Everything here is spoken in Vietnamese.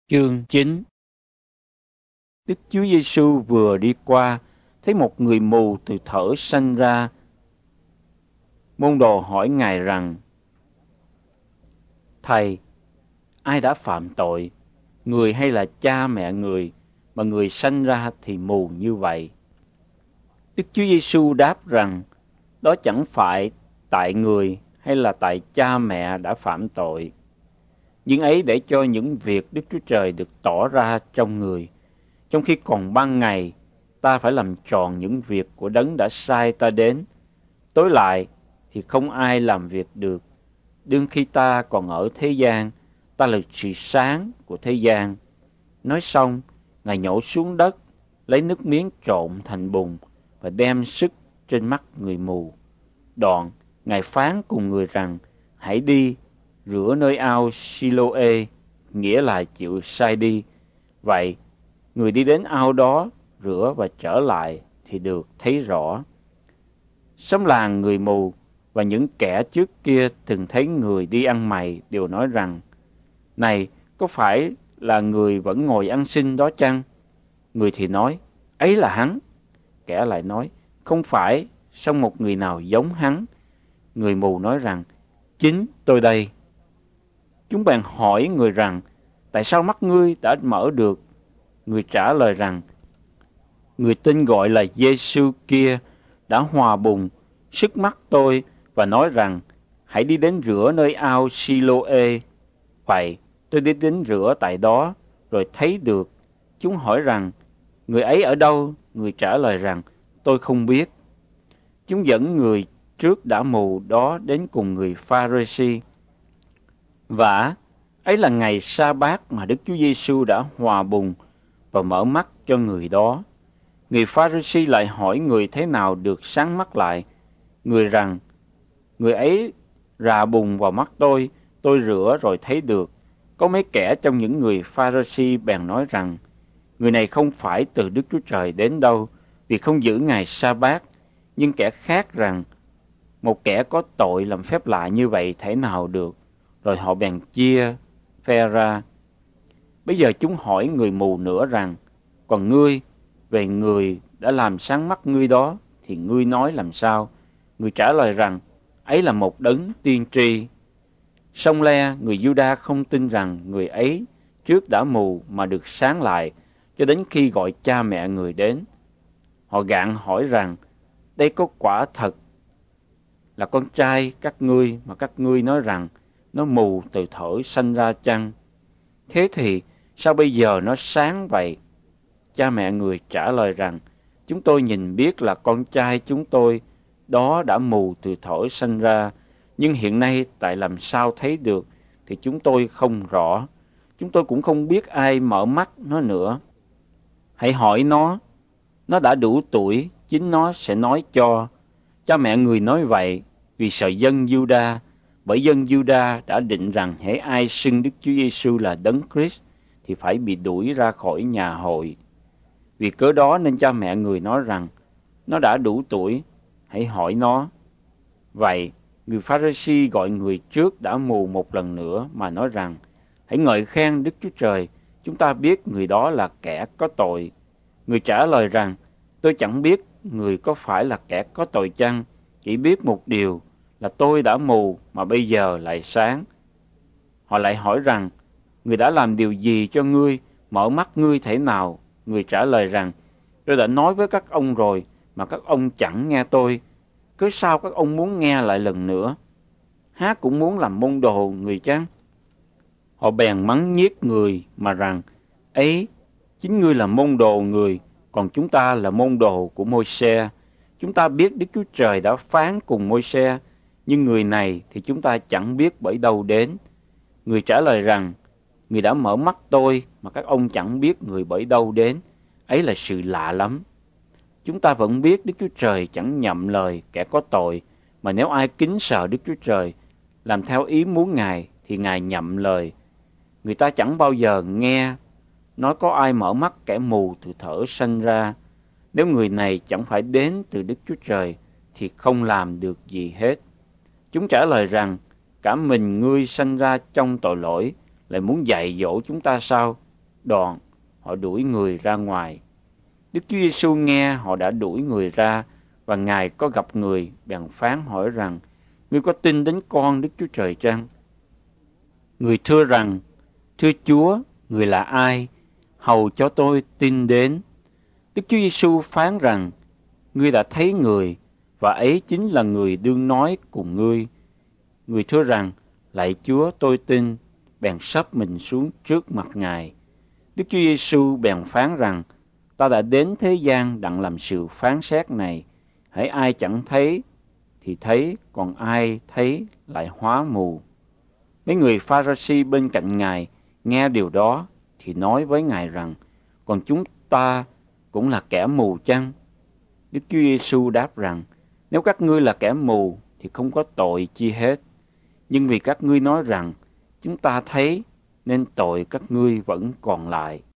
Chương 9. Đức Chúa Giêsu vừa đi qua, thấy một người mù từ thở sanh ra. Môn đồ hỏi Ngài rằng: Thầy, ai đã phạm tội, người hay là cha mẹ người, mà người sanh ra thì mù như vậy? Đức Chúa Giêsu đáp rằng: Đó chẳng phải tại người hay là tại cha mẹ đã phạm tội, nhưng ấy để cho những việc Đức Chúa Trời được tỏ ra trong người. Trong khi còn ban ngày, ta phải làm tròn những việc của Đấng đã sai ta đến. Tối lại thì không ai làm việc được. Đương khi ta còn ở thế gian, ta là sự sáng của thế gian. Nói xong, Ngài nhổ xuống đất, lấy nước miếng trộn thành bùn và đem sức trên mắt người mù. Đoạn, Ngài phán cùng người rằng: Hãy đi, rửa nơi ao Siloe, nghĩa là chịu sai đi. Vậy, người đi đến ao đó, rửa và trở lại thì được thấy rõ. Xóm làng người mù và những kẻ trước kia từng thấy người đi ăn mày đều nói rằng: Này, có phải là người vẫn ngồi ăn xin đó chăng? Người thì nói: Ấy là hắn. Kẻ lại nói: Không phải, song một người nào giống hắn. Người mù nói rằng: Chính tôi đây. Chúng bèn hỏi người rằng: Tại sao mắt ngươi đã mở được? Người trả lời rằng: Người tên gọi là Giêsu kia đã hòa bùn sức mắt tôi và nói rằng: Hãy đi đến rửa nơi ao Siloe. Vậy tôi đi đến rửa tại đó rồi thấy được. Chúng hỏi rằng: Người ấy ở đâu? Người trả lời rằng: Tôi không biết. Chúng dẫn người trước đã mù đó đến cùng người Pha-ri-si. Vả, ấy là ngày sa-bát mà Đức Chúa Giêsu đã hòa bùn và mở mắt cho người đó. Người Pha-ri-si lại hỏi người thế nào được sáng mắt lại. Người rằng: Người ấy rà bùn vào mắt tôi rửa rồi thấy được. Có mấy kẻ trong những người Pha-ri-si bèn nói rằng: Người này không phải từ Đức Chúa Trời đến đâu, vì không giữ ngày sa-bát. Nhưng kẻ khác rằng: Một kẻ có tội làm phép lạ như vậy thể nào được? Rồi họ bèn chia phe ra. Bây giờ chúng hỏi người mù nữa rằng: Còn ngươi, về người đã làm sáng mắt ngươi đó, thì ngươi nói làm sao? Người trả lời rằng: Ấy là một đấng tiên tri. Song le người Giu-đa không tin rằng người ấy trước đã mù mà được sáng lại, cho đến khi gọi cha mẹ người đến. Họ gạn hỏi rằng: Đây có quả thật là con trai các ngươi mà các ngươi nói rằng nó mù từ thuở sanh ra chăng? Thế thì sao bây giờ nó sáng vậy? Cha mẹ người trả lời rằng: Chúng tôi nhìn biết là con trai chúng tôi đó đã mù từ thuở sanh ra, nhưng hiện nay tại làm sao thấy được thì chúng tôi không rõ. Chúng tôi cũng không biết ai mở mắt nó nữa. Hãy hỏi nó đã đủ tuổi, chính nó sẽ nói cho. Cha mẹ người nói vậy vì sợ dân Giu-đa, bởi dân Giu-đa đã định rằng hễ ai xưng Đức Chúa Giêsu là Đấng Christ thì phải bị đuổi ra khỏi nhà hội. Vì cớ đó nên cha mẹ người nói rằng nó đã đủ tuổi, hãy hỏi nó. Vậy, người Pha-ri-si gọi người trước đã mù một lần nữa mà nói rằng: Hãy ngợi khen Đức Chúa Trời, chúng ta biết người đó là kẻ có tội. Người trả lời rằng: Tôi chẳng biết người có phải là kẻ có tội chăng, chỉ biết một điều là tôi đã mù mà bây giờ lại sáng. Họ lại hỏi rằng: Người đã làm điều gì cho ngươi, mở mắt ngươi thế nào? Người trả lời rằng: Tôi đã nói với các ông rồi mà các ông chẳng nghe tôi. Cớ sao các ông muốn nghe lại lần nữa? Há cũng muốn làm môn đồ người chăng? Họ bèn mắng nhiếc người mà rằng: Ấy, chính ngươi là môn đồ người, còn chúng ta là môn đồ của Môi-se. Chúng ta biết Đức Chúa Trời đã phán cùng Môi-se, nhưng người này thì chúng ta chẳng biết bởi đâu đến. Người trả lời rằng: Người đã mở mắt tôi mà các ông chẳng biết người bởi đâu đến. Ấy là sự lạ lắm. Chúng ta vẫn biết Đức Chúa Trời chẳng nhậm lời kẻ có tội, mà nếu ai kính sợ Đức Chúa Trời, làm theo ý muốn Ngài, thì Ngài nhậm lời. Người ta chẳng bao giờ nghe nói có ai mở mắt kẻ mù từ thuở sanh ra. Nếu người này chẳng phải đến từ Đức Chúa Trời, thì không làm được gì hết. Chúng trả lời rằng: Cả mình ngươi sanh ra trong tội lỗi, lại muốn dạy dỗ chúng ta sao? đòn, họ đuổi người ra ngoài. Đức Chúa Giêsu nghe họ đã đuổi người ra, và Ngài có gặp người, bèn phán hỏi rằng: Ngươi có tin đến con Đức Chúa Trời chăng? Người thưa rằng: Thưa Chúa, người là ai, hầu cho tôi tin đến? Đức Chúa Giêsu phán rằng: Ngươi đã thấy người, và ấy chính là người đương nói cùng ngươi. Người thưa rằng: Lạy Chúa, tôi tin, bèn sấp mình xuống trước mặt Ngài. Đức Chúa Giêsu bèn phán rằng: Ta đã đến thế gian đặng làm sự phán xét này. Hễ ai chẳng thấy thì thấy, còn ai thấy lại hóa mù. Mấy người Pha-ri-si bên cạnh Ngài nghe điều đó thì nói với Ngài rằng: Còn chúng ta cũng là kẻ mù chăng? Đức Chúa Giêsu đáp rằng: Nếu các ngươi là kẻ mù thì không có tội chi hết. Nhưng vì các ngươi nói rằng chúng ta thấy, nên tội các ngươi vẫn còn lại.